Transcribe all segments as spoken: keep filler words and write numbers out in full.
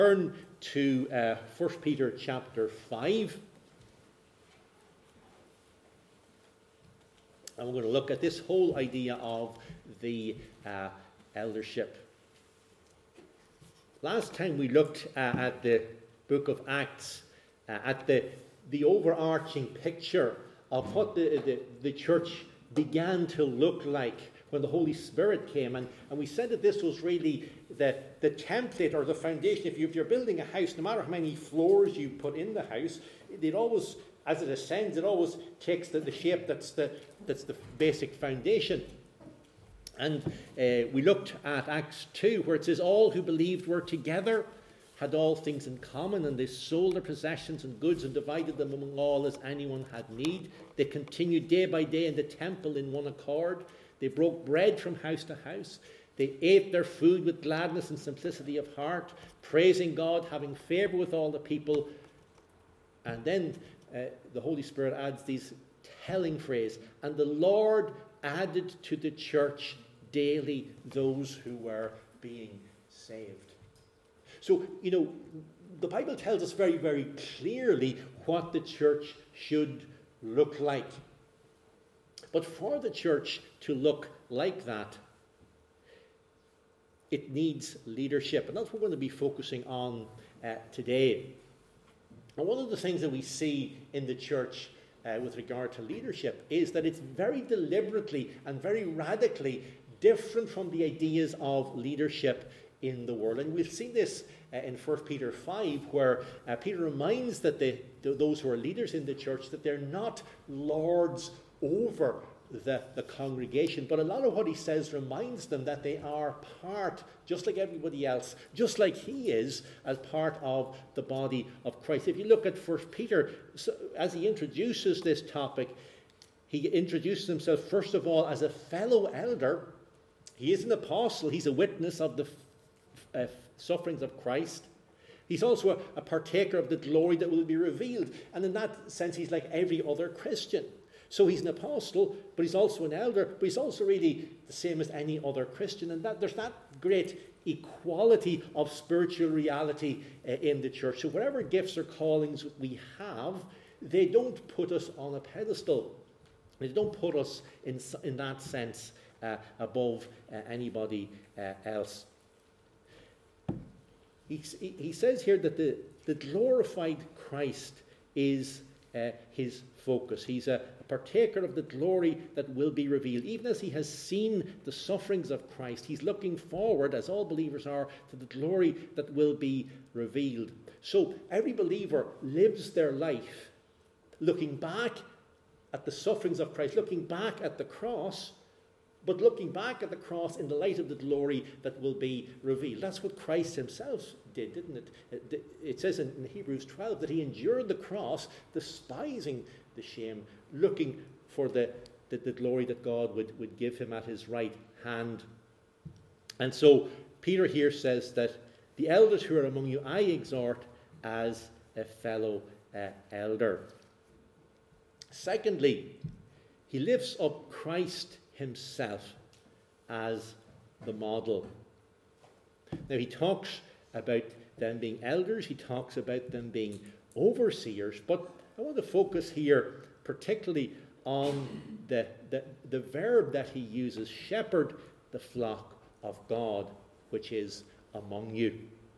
Turn to uh, First Peter chapter five. And we're going to look at this whole idea of the uh, eldership. Last time we looked uh, at the book of Acts, uh, at the, the overarching picture of what the, the, the church began to look like when the Holy Spirit came. And, and we said that this was really the, the template or the foundation. If, you, if you're building a house, no matter how many floors you put in the house, it always, as it ascends, it always takes the, the shape that's the, that's the basic foundation. And uh, we looked at Acts two, where it says, all who believed were together, had all things in common, and they sold their possessions and goods and divided them among all as anyone had need. They continued day by day in the temple in one accord. They broke bread from house to house. They ate their food with gladness and simplicity of heart, praising God, having favor with all the people. And then uh, the Holy Spirit adds these telling phrase, and the Lord added to the church daily those who were being saved. So, you know, the Bible tells us very, very clearly what the church should look like. But for the church to look like that, it needs leadership. And that's what we're going to be focusing on uh, today. And one of the things that we see in the church uh, with regard to leadership is that it's very deliberately and very radically different from the ideas of leadership in the world. And we've seen this uh, in First Peter five, where uh, Peter reminds that the, the, those who are leaders in the church, that they're not lords over the, the congregation. But a lot of what he says reminds them that they are part, just like everybody else, just like he is, as part of the body of Christ. If you look at First Peter, so as he introduces this topic, he introduces himself first of all as a fellow elder. He is an apostle. He's a witness of the uh, sufferings of Christ. He's also a, a partaker of the glory that will be revealed. And in that sense, he's like every other Christian. So he's an apostle, but he's also an elder, but he's also really the same as any other Christian. And that there's that great equality of spiritual reality uh, in the church. So whatever gifts or callings we have, they don't put us on a pedestal. They don't put us in, in that sense uh, above uh, anybody uh, else. He, he says here that the, the glorified Christ is uh, his focus. He's a, a partaker of the glory that will be revealed. Even as he has seen the sufferings of Christ, he's looking forward, as all believers are, to the glory that will be revealed. So every believer lives their life looking back at the sufferings of Christ, looking back at the cross, but looking back at the cross in the light of the glory that will be revealed. That's what Christ himself did, didn't it? It says in Hebrews twelve that he endured the cross, despising the shame, looking for the, the, the glory that God would, would give him at his right hand. And so Peter here says that the elders who are among you I exhort as a fellow uh, elder. Secondly, he lifts up Christ himself as the model. Now he talks about them being elders, he talks about them being overseers, but I want to focus here particularly on the, the, the verb that he uses, shepherd the flock of God, which is among you,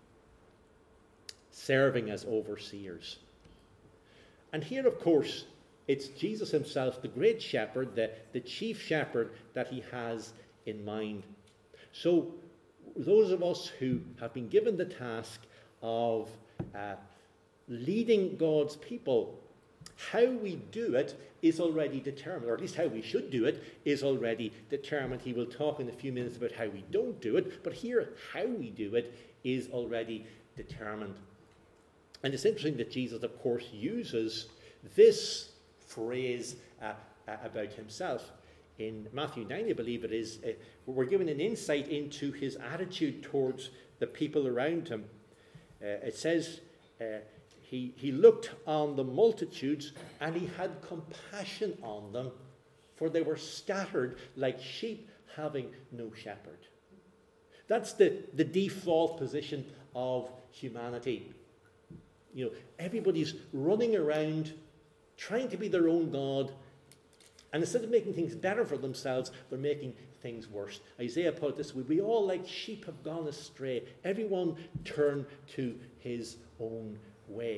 serving as overseers. And here, of course, it's Jesus himself, the great shepherd, the, the chief shepherd that he has in mind. So those of us who have been given the task of uh, leading God's people, how we do it is already determined, or at least how we should do it is already determined. He will talk in a few minutes about how we don't do it, but here, how we do it is already determined. And it's interesting that Jesus, of course, uses this phrase uh, uh, about himself. In Matthew nine, I believe it is, uh, we're given an insight into his attitude towards the people around him. Uh, it says, uh, he, he looked on the multitudes and he had compassion on them, for they were scattered like sheep having no shepherd. That's the, the default position of humanity. You know, everybody's running around trying to be their own God, and instead of making things better for themselves, they're making things worse. Isaiah put it this way: we all like sheep have gone astray. Everyone turned to his own way.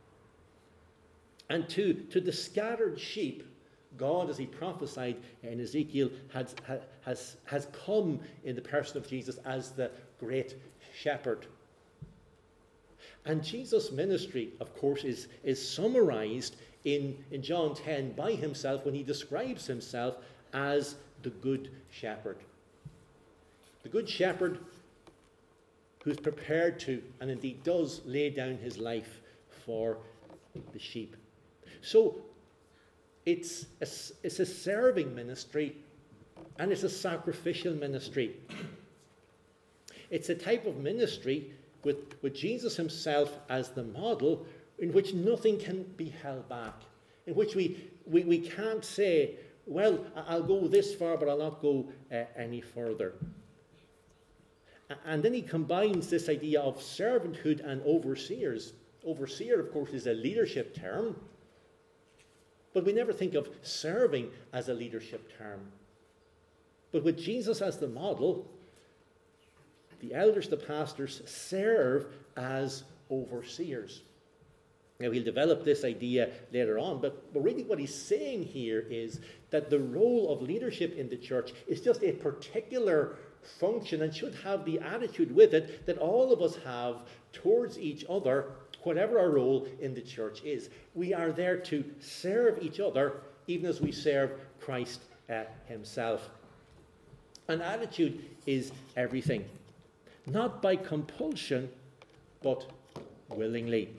And to, to the scattered sheep, God, as he prophesied in Ezekiel, has, has, has come in the person of Jesus as the great shepherd. And Jesus' ministry, of course, is, is summarized in, in John ten by himself when he describes himself as the good shepherd. The good shepherd who's prepared to, and indeed does, lay down his life for the sheep. So it's a, it's a serving ministry, and it's a sacrificial ministry. It's a type of ministry with, with Jesus himself as the model, in which nothing can be held back, in which we, we, we can't say, well, I'll go this far, but I'll not go uh, any further. And then he combines this idea of servanthood and overseers. Overseer, of course, is a leadership term, but we never think of serving as a leadership term. But with Jesus as the model, the elders, the pastors, serve as overseers. Now, he'll develop this idea later on, but, but really what he's saying here is that the role of leadership in the church is just a particular function and should have the attitude with it that all of us have towards each other, whatever our role in the church is. We are there to serve each other, even as we serve Christ uh, himself. An attitude is everything. Not by compulsion, but willingly.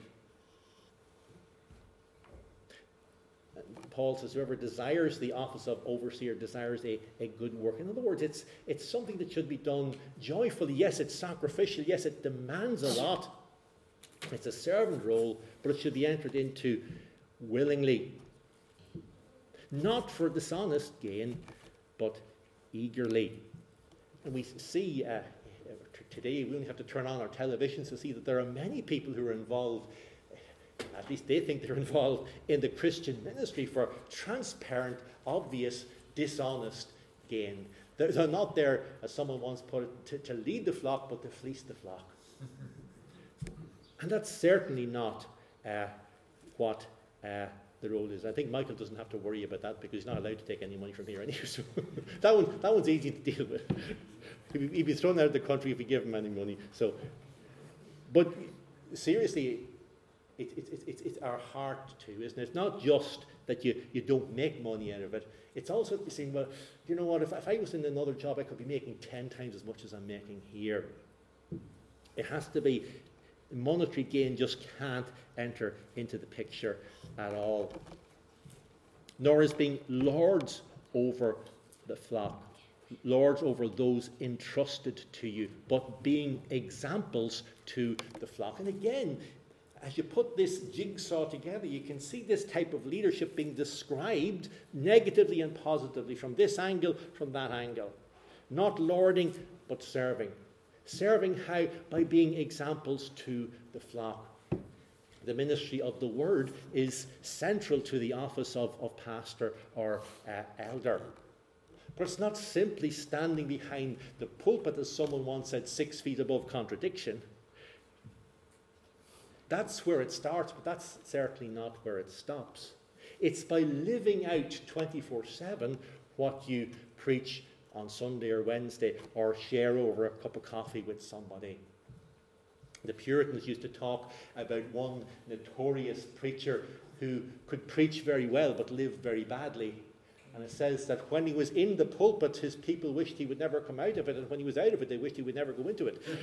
Paul says, whoever desires the office of overseer desires a, a good work. In other words, it's, it's something that should be done joyfully. Yes, it's sacrificial. Yes, it demands a lot. It's a servant role, but it should be entered into willingly. Not for dishonest gain, but eagerly. And we see uh, today, we only have to turn on our televisions to see that there are many people who are involved, at least they think they're involved, in the Christian ministry for transparent, obvious, dishonest gain. They're, they're not there, as someone once put it, to, to lead the flock, but to fleece the flock. And that's certainly not uh, what uh, the role is. I think Michael doesn't have to worry about that because he's not allowed to take any money from here anyway. So that one, that one's easy to deal with. He'd be thrown out of the country if we give him any money. So, but seriously, it, it, it, it, it's our heart too, isn't it? It's not just that you, you don't make money out of it. It's also saying, well, you know what, if, if I was in another job, I could be making ten times as much as I'm making here. It has to be, monetary gain just can't enter into the picture at all. Nor is being lords over the flock, lords over those entrusted to you, but being examples to the flock. And again, as you put this jigsaw together, you can see this type of leadership being described negatively and positively from this angle, from that angle. Not lording, but serving. Serving how? By being examples to the flock. The ministry of the word is central to the office of, of pastor or uh, elder. But it's not simply standing behind the pulpit, as someone once said, six feet above contradiction. That's where it starts, but that's certainly not where it stops. It's by living out twenty-four seven what you preach on Sunday or Wednesday, or share over a cup of coffee with somebody. The Puritans used to talk about one notorious preacher who could preach very well but live very badly. And it says that when he was in the pulpit, his people wished he would never come out of it, and when he was out of it, they wished he would never go into it.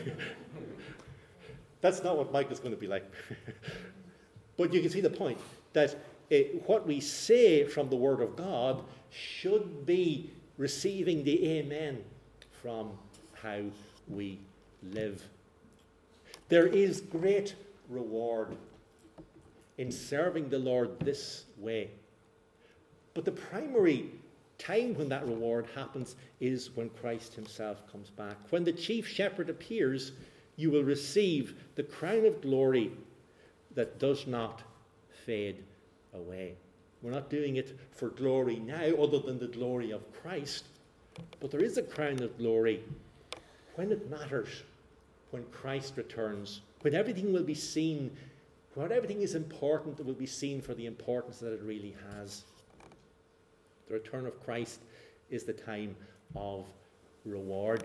That's not what Michael's going to be like. But you can see the point, that it, what we say from the Word of God should be receiving the amen from how we live. There is great reward in serving the Lord this way. But the primary time when that reward happens is when Christ himself comes back. When the chief shepherd appears you will receive the crown of glory that does not fade away. We're not doing it for glory now, other than the glory of Christ. But there is a crown of glory when it matters, when Christ returns, when everything will be seen, when everything is important, it will be seen for the importance that it really has. The return of Christ is the time of reward.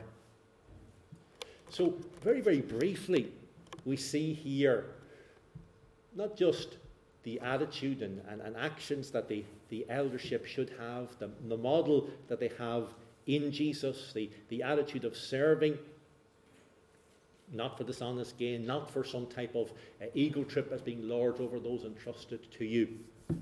So, very, very briefly, we see here not just the attitude and, and, and actions that the, the eldership should have, the, the model that they have in Jesus, the, the attitude of serving, not for dishonest gain, not for some type of uh, ego trip as being lord over those entrusted to you.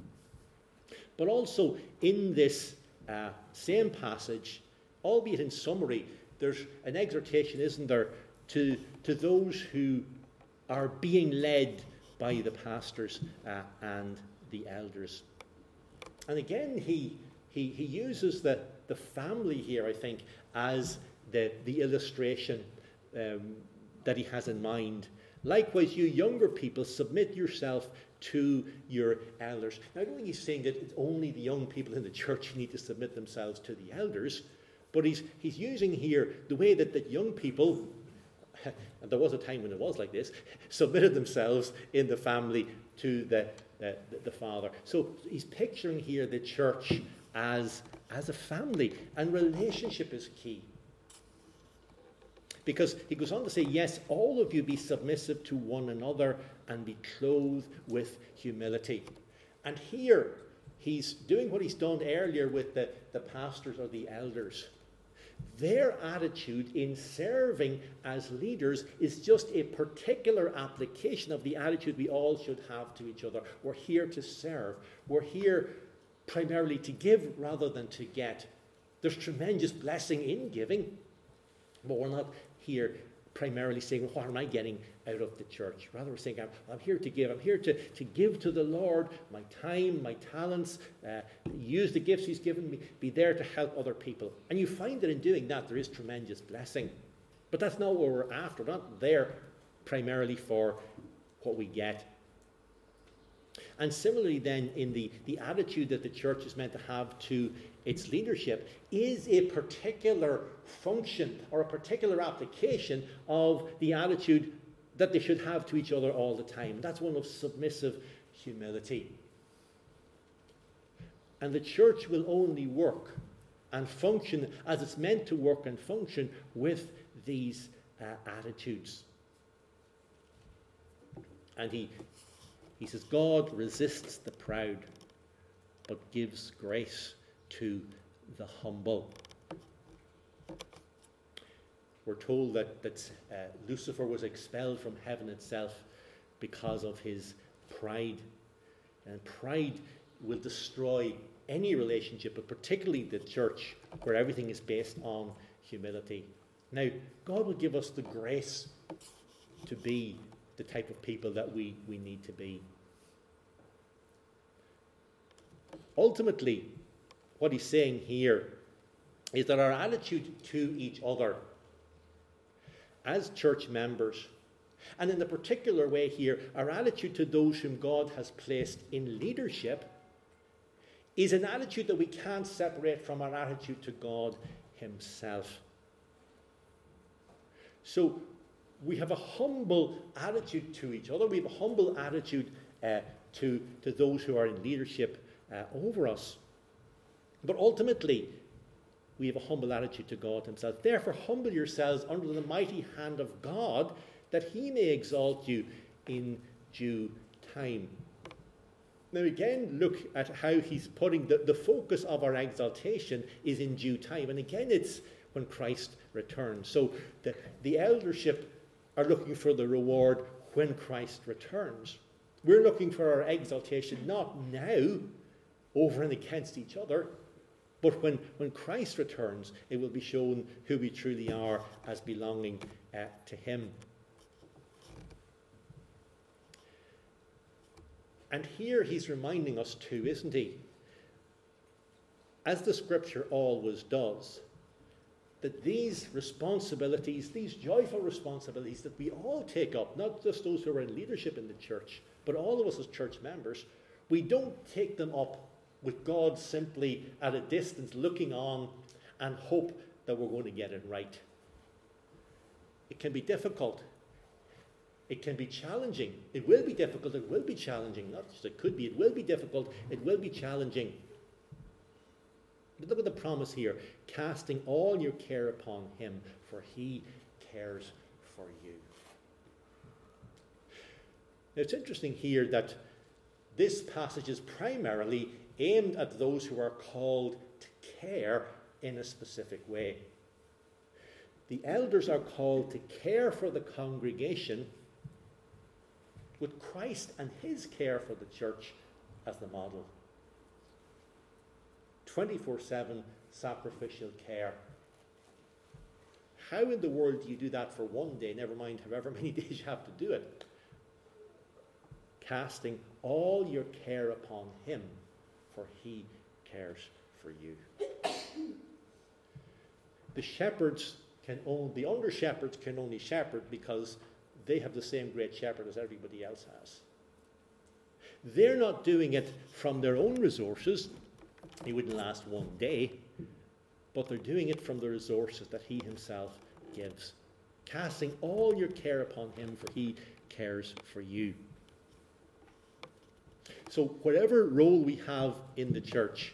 But also in this uh, same passage, albeit in summary, there's an exhortation, isn't there, to, to those who are being led by the pastors uh, and the elders. And again, he, he, he uses the, the family here, I think, as the, the illustration um, that he has in mind. Likewise, you younger people, submit yourself to your elders. Now, I don't think he's saying that it's only the young people in the church who need to submit themselves to the elders, but he's, he's using here the way that, that young people, and there was a time when it was like this, submitted themselves in the family to the, uh, the, the father. So he's picturing here the church as, as a family, and relationship is key. Because he goes on to say, yes, all of you be submissive to one another and be clothed with humility. And here, he's doing what he's done earlier with the, the pastors or the elders. Their attitude in serving as leaders is just a particular application of the attitude we all should have to each other. We're here to serve. We're here primarily to give rather than to get. There's tremendous blessing in giving, but we're not here primarily saying, well, what am I getting out of the church? Rather, we're saying, I'm, I'm here to give. I'm here to, to give to the Lord my time, my talents, uh, use the gifts he's given me, be there to help other people. And you find that in doing that, there is tremendous blessing. But that's not what we're after. We're not there primarily for what we get. And similarly then, in the, the attitude that the church is meant to have to its leadership is a particular function or a particular application of the attitude that they should have to each other all the time. That's one of submissive humility. And the church will only work and function as it's meant to work and function with these uh, attitudes. And he He says, God resists the proud, but gives grace to the humble. We're told that, that uh, Lucifer was expelled from heaven itself because of his pride. And pride will destroy any relationship, but particularly the church, where everything is based on humility. Now, God will give us the grace to be the type of people that we, we need to be. Ultimately, what he's saying here is that our attitude to each other as church members, and in a particular way here, our attitude to those whom God has placed in leadership, is an attitude that we can't separate from our attitude to God himself. So, we have a humble attitude to each other. We have a humble attitude uh, to, to those who are in leadership uh, over us. But ultimately, we have a humble attitude to God himself. Therefore, humble yourselves under the mighty hand of God, that he may exalt you in due time. Now again, look at how he's putting the, the focus of our exaltation is in due time. And again, it's when Christ returns. So the, the eldership are looking for the reward when Christ returns. We're looking for our exaltation not now, over and against each other, but when, when Christ returns, it will be shown who we truly are as belonging uh, to him. And here he's reminding us too, isn't he? As the scripture always does, that these responsibilities, these joyful responsibilities that we all take up, not just those who are in leadership in the church, but all of us as church members, we don't take them up with God simply at a distance looking on and hope that we're going to get it right. It can be difficult. It can be challenging. It will be difficult. It will be challenging. Not just it could be. It will be difficult. It will be challenging. But look at the promise here. Casting all your care upon him, for he cares for you. Now, it's interesting here that this passage is primarily aimed at those who are called to care in a specific way. The elders are called to care for the congregation with Christ and his care for the church as the model. twenty-four seven sacrificial care. How in the world do you do that for one day, never mind however many days you have to do it? Casting all your care upon him, for he cares for you. The shepherds can only, the under shepherds can only shepherd because they have the same great shepherd as everybody else has. They're not doing it from their own resources. He wouldn't last one day, but they're doing it from the resources that he himself gives. Casting all your care upon him, for he cares for you. So whatever role we have in the church,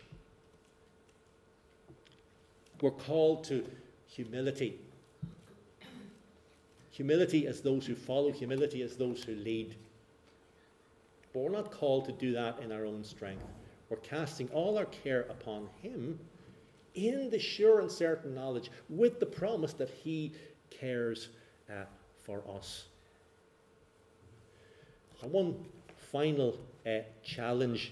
we're called to humility. Humility as those who follow, humility as those who lead. But we're not called to do that in our own strength. We're casting all our care upon him in the sure and certain knowledge, with the promise that he cares uh, for us. And one final uh, challenge.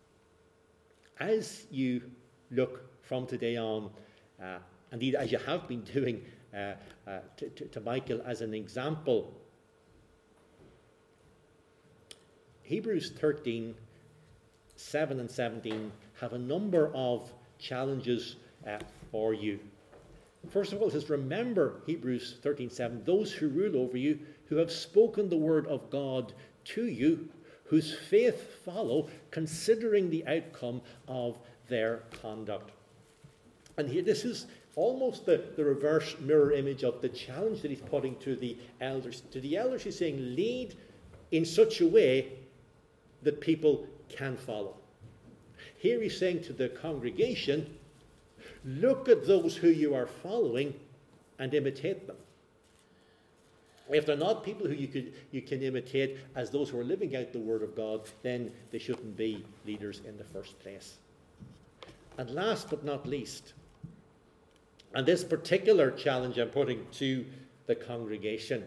As you look from today on, uh, indeed as you have been doing uh, uh, to, to, to Michael as an example, Hebrews thirteen, seven and seventeen have a number of challenges uh, for you. First of all, it says, remember, Hebrews thirteen seven, those who rule over you, who have spoken the word of God to you, whose faith follow, considering the outcome of their conduct. And here, this is almost the, the reverse mirror image of the challenge that he's putting to the elders. To the elders, he's saying, lead in such a way that people can follow. Here he's saying to the congregation, look at those who you are following and imitate them. If they're not people who you could you can imitate as those who are living out the word of God, then they shouldn't be leaders in the first place. And last but not least, and this particular challenge I'm putting to the congregation,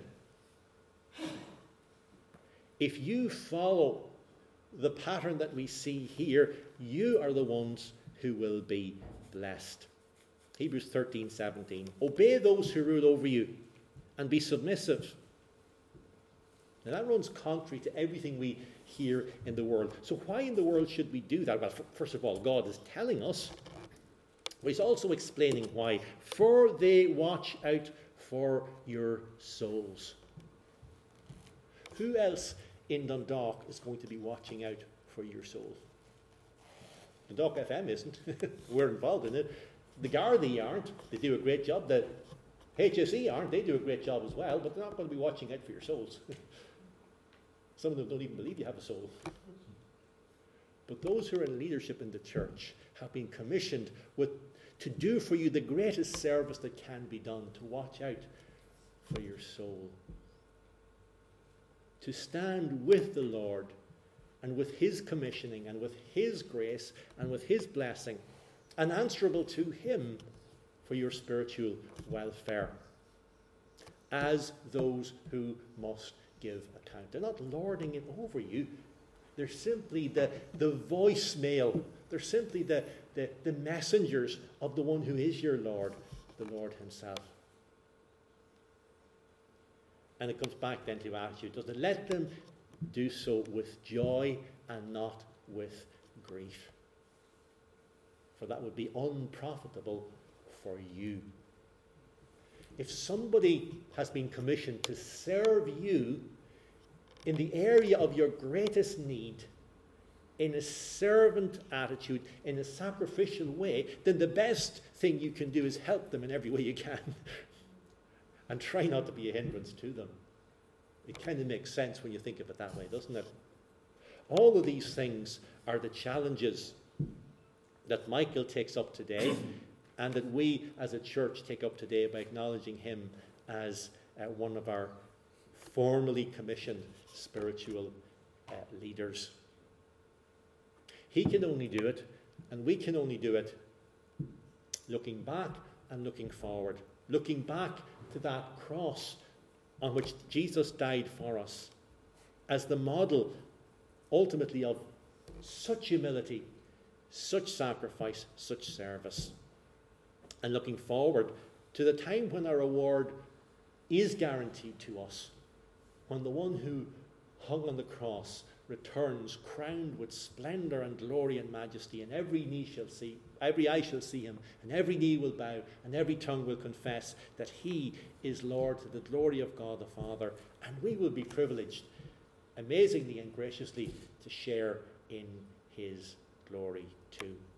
if you follow the pattern that we see here, you are the ones who will be blessed. Hebrews thirteen seventeen. Obey those who rule over you and be submissive. Now that runs contrary to everything we hear in the world. So why in the world should we do that? Well, first of all, God is telling us. But he's also explaining why. For they watch out for your souls. Who else in Dundalk is going to be watching out for your soul? Dundalk F M isn't. We're involved in it. The Gardaí aren't. They do a great job. The H S E aren't. They do a great job as well, but they're not going to be watching out for your souls. Some of them don't even believe you have a soul. But those who are in leadership in the church have been commissioned with, to do for you the greatest service that can be done, to watch out for your soul. To stand with the Lord and with his commissioning and with his grace and with his blessing, and answerable to him for your spiritual welfare, as those who must give account. They're not lording it over you. They're simply the, the voicemail. They're simply the, the, the messengers of the one who is your Lord, the Lord himself. And it comes back then to attitude, doesn't it? Let them do so with joy and not with grief. For that would be unprofitable for you. if somebody has been commissioned to serve you in the area of your greatest need, in a servant attitude, in a sacrificial way, then the best thing you can do is help them in every way you can. And try not to be a hindrance to them. It kind of makes sense when you think of it that way, doesn't it? All of these things are the challenges that Michael takes up today, and that we as a church take up today by acknowledging him as uh, one of our formally commissioned spiritual uh, leaders. He can only do it, and we can only do it looking back and looking forward. Looking back to that cross on which Jesus died for us as the model, ultimately, of such humility, such sacrifice, such service. And looking forward to the time when our reward is guaranteed to us, when the one who hung on the cross returns crowned with splendor and glory and majesty, and every knee shall see, every eye shall see him, and every knee will bow, and every tongue will confess that he is Lord, to the glory of God the Father. And we will be privileged, amazingly and graciously, to share in his glory too.